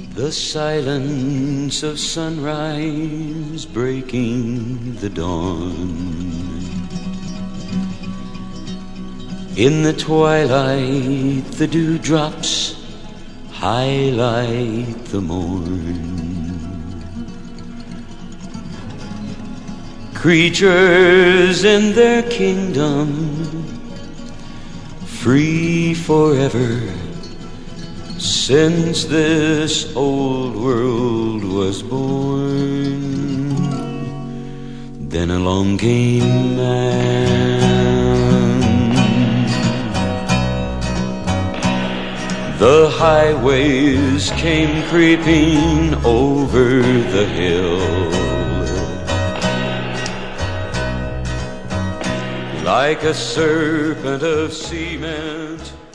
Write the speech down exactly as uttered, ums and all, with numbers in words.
The silence of sunrise breaking the dawn. In the twilight the dewdrops highlight the morn. Creatures in their kingdom, free forever, since this old world was born. Then along came man. The highways came creeping over the hill, like a serpent of cement